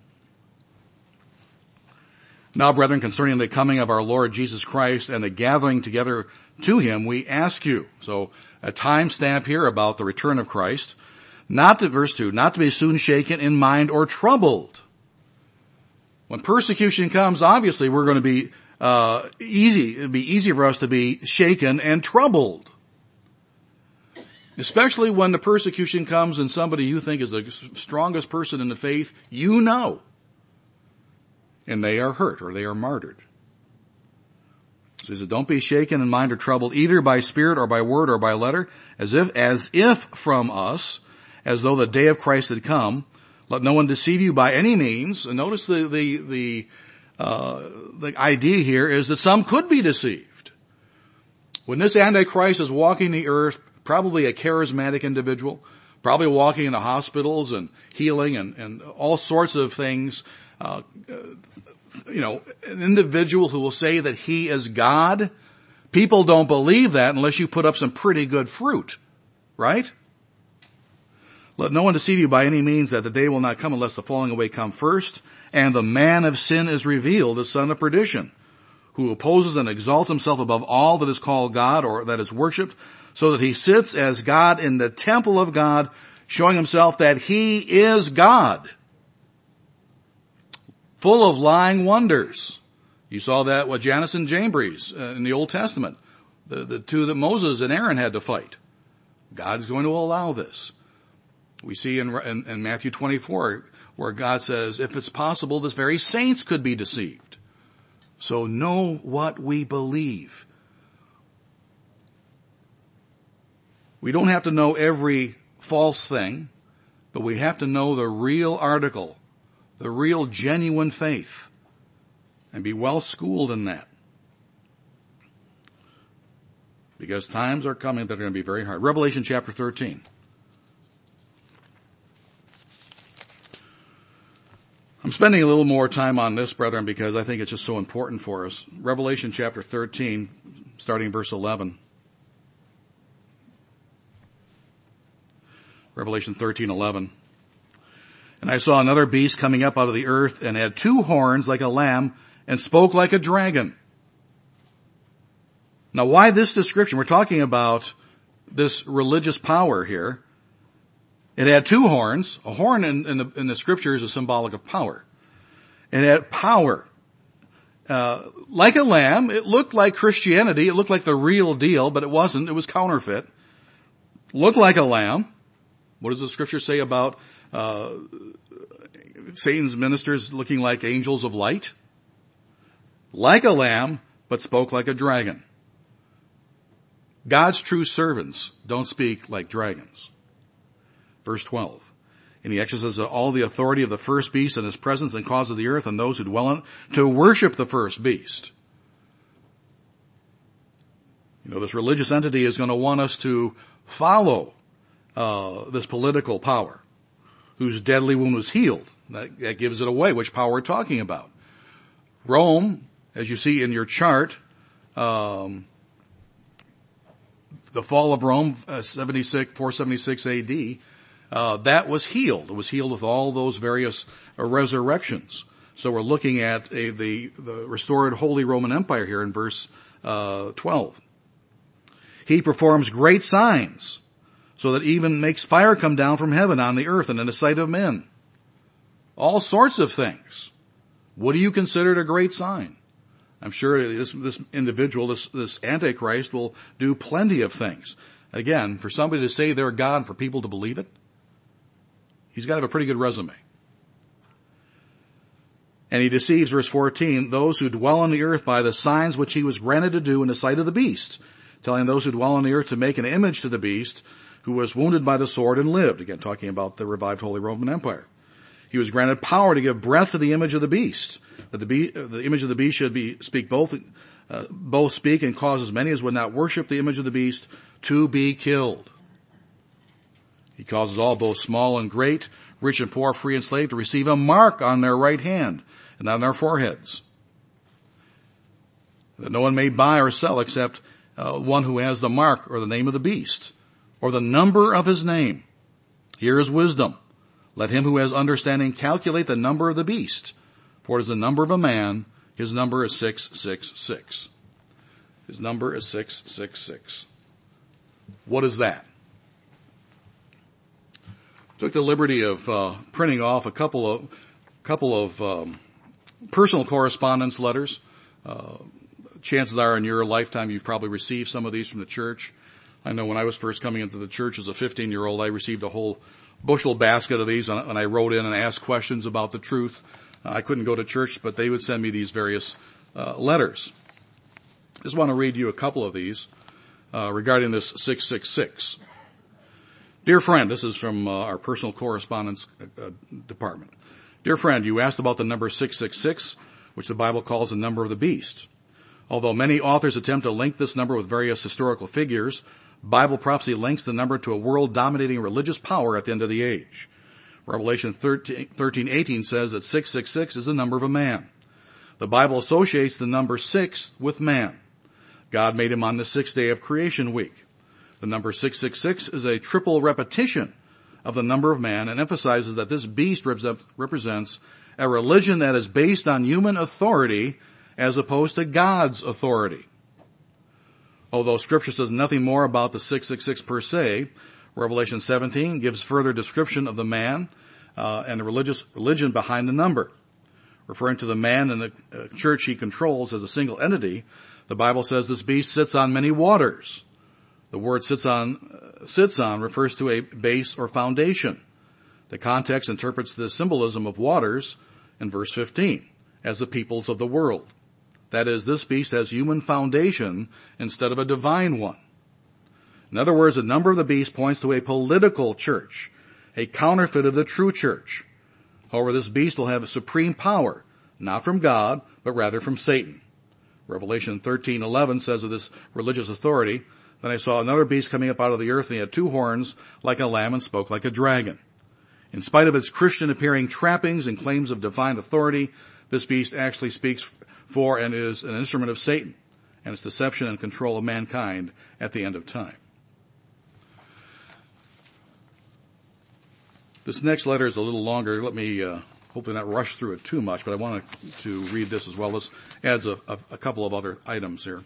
Now, brethren, concerning the coming of our Lord Jesus Christ and the gathering together to him, we ask you. So a time stamp here about the return of Christ. Verse 2, not to be soon shaken in mind or troubled. When persecution comes, obviously we're going to be it'd be easy for us to be shaken and troubled. Especially when the persecution comes and somebody you think is the strongest person in the faith, you know. And they are hurt or they are martyred. So he says, don't be shaken in mind or troubled either by spirit or by word or by letter, as if from us, as though the day of Christ had come. Let no one deceive you by any means. And notice the idea here is that some could be deceived. When this Antichrist is walking the earth, probably a charismatic individual, probably walking in the hospitals and healing and all sorts of things, an individual who will say that he is God. People don't believe that unless you put up some pretty good fruit, right? Let no one deceive you by any means, that the day will not come unless the falling away come first, and the man of sin is revealed, the son of perdition, who opposes and exalts himself above all that is called God or that is worshipped, so that he sits as God in the temple of God, showing himself that he is God, full of lying wonders. You saw that with Jannes and Jambres in the Old Testament, the two that Moses and Aaron had to fight. God is going to allow this. We see in Matthew 24 where God says, if it's possible, this very saints could be deceived. So know what we believe. We don't have to know every false thing, but we have to know the real article, the real genuine faith, and be well schooled in that. Because times are coming that are going to be very hard. Revelation chapter 13. I'm spending a little more time on this, brethren, because I think it's just so important for us. Revelation chapter 13, starting verse 11. Revelation 13:11. And I saw another beast coming up out of the earth and had two horns like a lamb and spoke like a dragon. Now why this description? We're talking about this religious power here. It had two horns. A horn in the scriptures is symbolic of power. It had power. Like a lamb. It looked like Christianity. It looked like the real deal, but it wasn't. It was counterfeit. Looked like a lamb. What does the scripture say about Satan's ministers looking like angels of light? Like a lamb, but spoke like a dragon. God's true servants don't speak like dragons. Verse 12. And he exercises all the authority of the first beast in his presence and causes the earth and those who dwell in it to worship the first beast. You know, this religious entity is going to want us to follow this political power whose deadly wound was healed. That gives it away, which power we're talking about. Rome, as you see in your chart, the fall of Rome, 476 AD, that was healed. It was healed with all those various resurrections. So we're looking at the restored Holy Roman Empire here in verse 12. He performs great signs, so that even makes fire come down from heaven on the earth and in the sight of men. All sorts of things. What do you consider a great sign? I'm sure this individual, this Antichrist, will do plenty of things. Again, for somebody to say they're God, for people to believe it, he's got to have a pretty good resume. And he deceives, verse 14, those who dwell on the earth by the signs which he was granted to do in the sight of the beast, telling those who dwell on the earth to make an image to the beast, who was wounded by the sword and lived. Again, talking about the revived Holy Roman Empire. He was granted power to give breath to the image of the beast. That the image of the beast should speak both speak and cause as many as would not worship the image of the beast to be killed. He causes all, both small and great, rich and poor, free and slave, to receive a mark on their right hand and on their foreheads, that no one may buy or sell except one who has the mark or the name of the beast, or the number of his name. Here is wisdom. Let him who has understanding calculate the number of the beast, for it is the number of a man. His number is 666. His number is 666. What is that? Took the liberty of printing off a couple of personal correspondence letters. Chances are in your lifetime you've probably received some of these from the church. I know when I was first coming into the church as a 15-year-old, I received a whole bushel basket of these, and I wrote in and asked questions about the truth. I couldn't go to church, but they would send me these various letters. I just want to read you a couple of these regarding this 666. Dear friend, this is from our personal correspondence department. Dear friend, you asked about the number 666, which the Bible calls the number of the beast. Although many authors attempt to link this number with various historical figures, Bible prophecy links the number to a world-dominating religious power at the end of the age. Revelation 13:18 says that 666 is the number of a man. The Bible associates the number 6 with man. God made him on the 6th day of creation week. The number 666 is a triple repetition of the number of man and emphasizes that this beast represents a religion that is based on human authority as opposed to God's authority. Although Scripture says nothing more about the 666 per se, Revelation 17 gives further description of the man and the religion behind the number. Referring to the man and the church he controls as a single entity, the Bible says this beast sits on many waters. The word sits on refers to a base or foundation. The context interprets the symbolism of waters in verse 15 as the peoples of the world. That is, this beast has human foundation instead of a divine one. In other words, the number of the beast points to a political church, a counterfeit of the true church. However, this beast will have supreme power, not from God, but rather from Satan. Revelation 13:11 says of this religious authority, then I saw another beast coming up out of the earth, and he had 2 horns like a lamb and spoke like a dragon. In spite of its Christian-appearing trappings and claims of divine authority, this beast actually speaks for and is an instrument of Satan and its deception and control of mankind at the end of time. This next letter is a little longer. Let me hopefully not rush through it too much, but I wanted to read this as well. This adds a couple of other items here.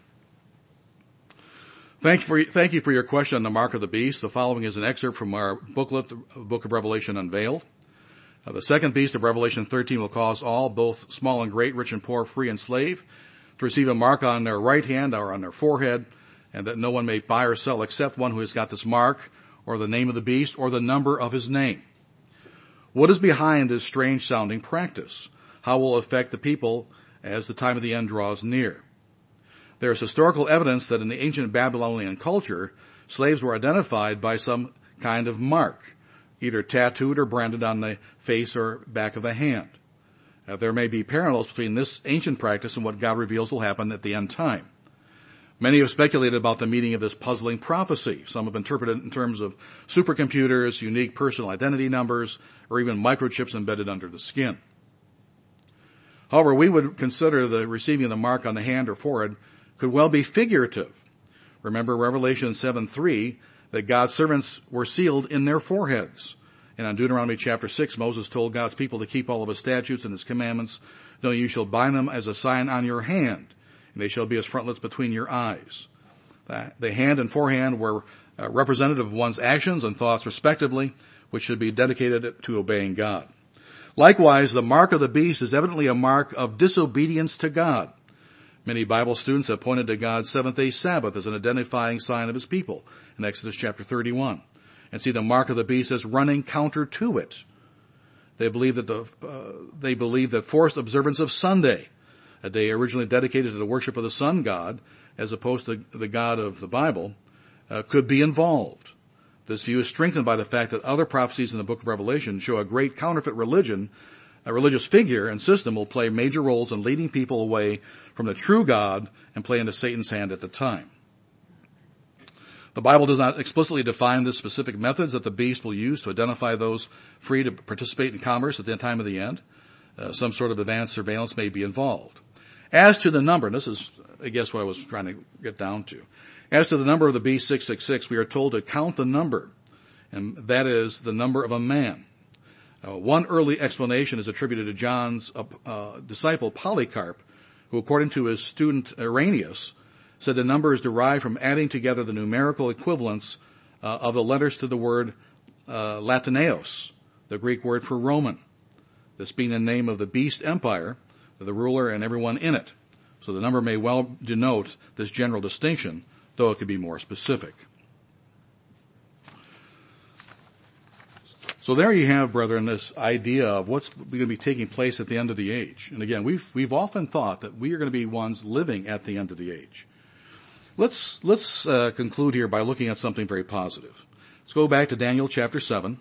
Thank you for your question on the mark of the beast. The following is an excerpt from our booklet, the Book of Revelation Unveiled. The second beast of Revelation 13 will cause all, both small and great, rich and poor, free and slave, to receive a mark on their right hand or on their forehead, and that no one may buy or sell except one who has got this mark or the name of the beast, or the number of his name. What is behind this strange sounding practice? How will it affect the people as the time of the end draws near? There is historical evidence that in the ancient Babylonian culture, slaves were identified by some kind of mark, either tattooed or branded on the face or back of the hand. There may be parallels between this ancient practice and what God reveals will happen at the end time. Many have speculated about the meaning of this puzzling prophecy. Some have interpreted it in terms of supercomputers, unique personal identity numbers, or even microchips embedded under the skin. However, we would consider the receiving of the mark on the hand or forehead could well be figurative. Remember Revelation 7:3, that God's servants were sealed in their foreheads. And on Deuteronomy chapter 6, Moses told God's people to keep all of his statutes and his commandments. No, you shall bind them as a sign on your hand, and they shall be as frontlets between your eyes. The hand and forehand were representative of one's actions and thoughts respectively, which should be dedicated to obeying God. Likewise, the mark of the beast is evidently a mark of disobedience to God. Many Bible students have pointed to God's seventh-day Sabbath as an identifying sign of his people in Exodus chapter 31, and see the mark of the beast as running counter to it. They believe that forced observance of Sunday, a day originally dedicated to the worship of the sun god, as opposed to the God of the Bible, could be involved. This view is strengthened by the fact that other prophecies in the book of Revelation show a great counterfeit religion, a religious figure and system will play major roles in leading people away from the true God and play into Satan's hand at the time. The Bible does not explicitly define the specific methods that the beast will use to identify those free to participate in commerce at the time of the end. Some sort of advanced surveillance may be involved. As to the number, and this is, I guess, what I was trying to get down to. As to the number of the beast 666, we are told to count the number, and that is the number of a man. One early explanation is attributed to John's disciple Polycarp, who, according to his student Irenaeus, said the number is derived from adding together the numerical equivalents of the letters to the word Latineos, the Greek word for Roman, this being the name of the beast empire, the ruler and everyone in it. So the number may well denote this general distinction, though it could be more specific. So there you have, brethren, this idea of what's going to be taking place at the end of the age. And again, we've often thought that we are going to be ones living at the end of the age. Let's conclude here by looking at something very positive. Let's go back to Daniel chapter 7.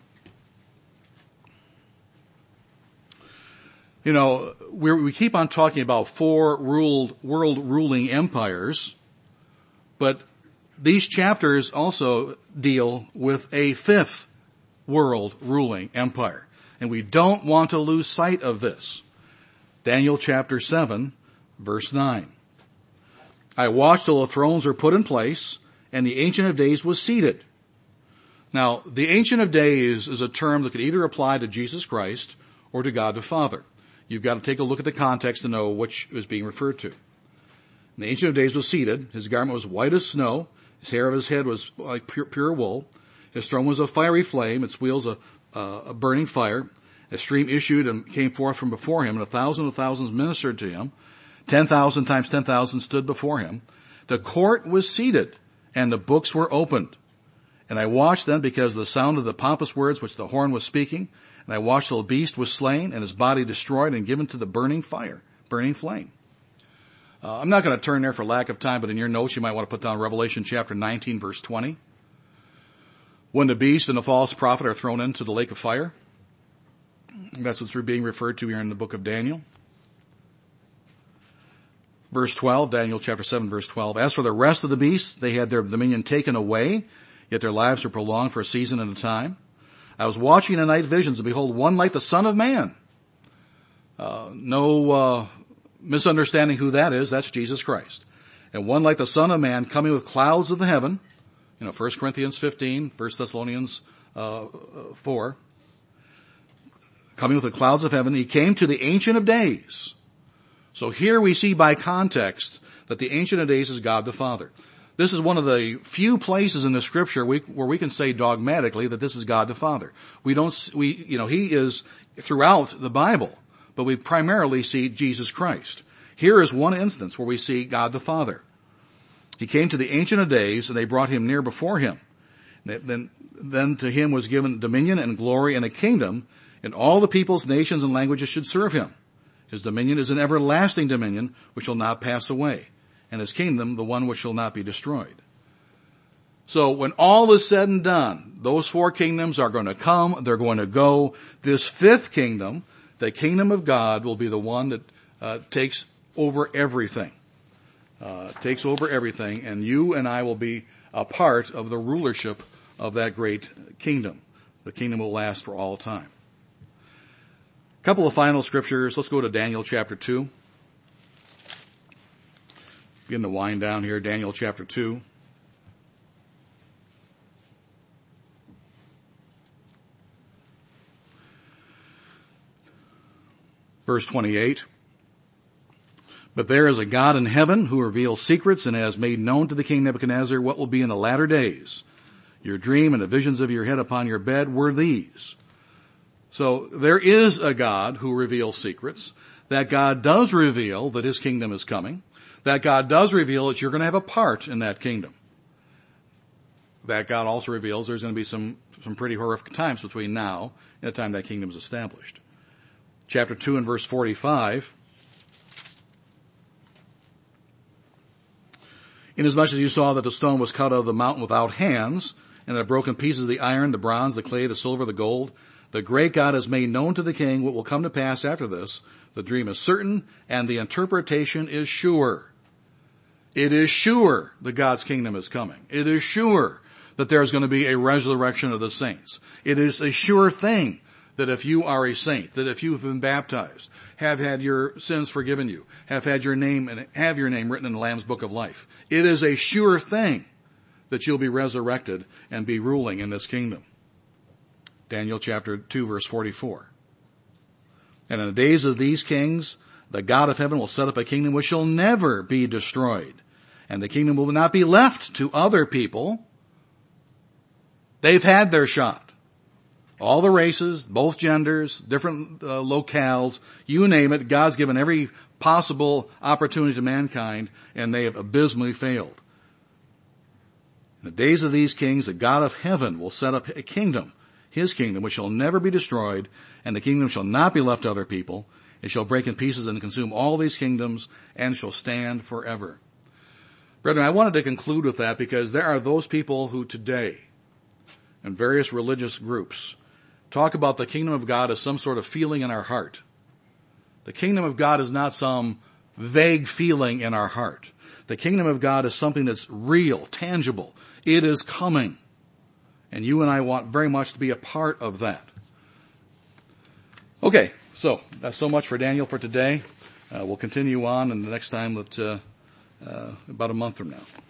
You know, we keep on talking about four world ruling empires, but these chapters also deal with a fifth world ruling empire. And we don't want to lose sight of this. Daniel chapter 7, verse 9. I watched till the thrones were put in place, and the Ancient of Days was seated. Now, the Ancient of Days is a term that could either apply to Jesus Christ or to God the Father. You've got to take a look at the context to know which is being referred to. And the Ancient of Days was seated. His garment was white as snow. His hair of his head was like pure wool. His throne was a fiery flame, its wheels a burning fire. A stream issued and came forth from before him, and 1,000 of thousands ministered to him. 10,000 times 10,000 stood before him. The court was seated, and the books were opened. And I watched then because of the sound of the pompous words which the horn was speaking. And I watched till the beast was slain, and his body destroyed and given to the burning flame. I'm not going to turn there for lack of time, but in your notes you might want to put down Revelation chapter 19, verse 20. When the beast and the false prophet are thrown into the lake of fire. That's what's being referred to here in the book of Daniel. Verse 12, Daniel chapter 7, verse 12. As for the rest of the beasts, they had their dominion taken away, yet their lives were prolonged for a season and a time. I was watching in night visions, and behold, one like the Son of Man. No misunderstanding who that is. That's Jesus Christ. And one like the Son of Man coming with clouds of the heaven. 1 Corinthians 15, 1 Thessalonians 4. Coming with the clouds of heaven, he came to the Ancient of Days. So here we see by context that the Ancient of Days is God the Father. This is one of the few places in the Scripture where we can say dogmatically that this is God the Father. He is throughout the Bible, but we primarily see Jesus Christ. Here is one instance where we see God the Father. He came to the Ancient of Days, and they brought him near before him. Then then to him was given dominion and glory and a kingdom, and all the peoples, nations, and languages should serve him. His dominion is an everlasting dominion which shall not pass away, and his kingdom the one which shall not be destroyed. So when all is said and done, those four kingdoms are going to come, they're going to go. This fifth kingdom, the kingdom of God, will be the one that takes over everything. Takes over everything, and you and I will be a part of the rulership of that great kingdom. The kingdom will last for all time. A couple of final scriptures. Let's go to Daniel chapter 2. Begin to wind down here, Daniel chapter 2. Verse 28. But there is a God in heaven who reveals secrets and has made known to the king Nebuchadnezzar what will be in the latter days. Your dream and the visions of your head upon your bed were these. So there is a God who reveals secrets. That God does reveal that his kingdom is coming. That God does reveal that you're going to have a part in that kingdom. That God also reveals there's going to be some pretty horrific times between now and the time that kingdom is established. Chapter 2 and verse 45. Inasmuch as you saw that the stone was cut out of the mountain without hands, and that broken pieces of the iron, the bronze, the clay, the silver, the gold, the great God has made known to the king what will come to pass after this. The dream is certain, and the interpretation is sure. It is sure that God's kingdom is coming. It is sure that there's going to be a resurrection of the saints. It is a sure thing that if you are a saint, that if you have been baptized, have had your sins forgiven you, have had your name and have your name written in the Lamb's Book of Life, it is a sure thing that you'll be resurrected and be ruling in this kingdom. Daniel chapter 2 verse 44. And in the days of these kings, the God of heaven will set up a kingdom which shall never be destroyed. And the kingdom will not be left to other people. They've had their shot. All the races, both genders, different locales, you name it, God's given every possible opportunity to mankind, and they have abysmally failed. In the days of these kings, the God of heaven will set up a kingdom, his kingdom, which shall never be destroyed, and the kingdom shall not be left to other people. It shall break in pieces and consume all these kingdoms, and shall stand forever. Brethren, I wanted to conclude with that because there are those people who today, in various religious groups, talk about the kingdom of God as some sort of feeling in our heart. The kingdom of God is not some vague feeling in our heart. The kingdom of God is something that's real, tangible. It is coming. And you and I want very much to be a part of that. Okay, so that's so much for Daniel for today. We'll continue on in the next time about a month from now.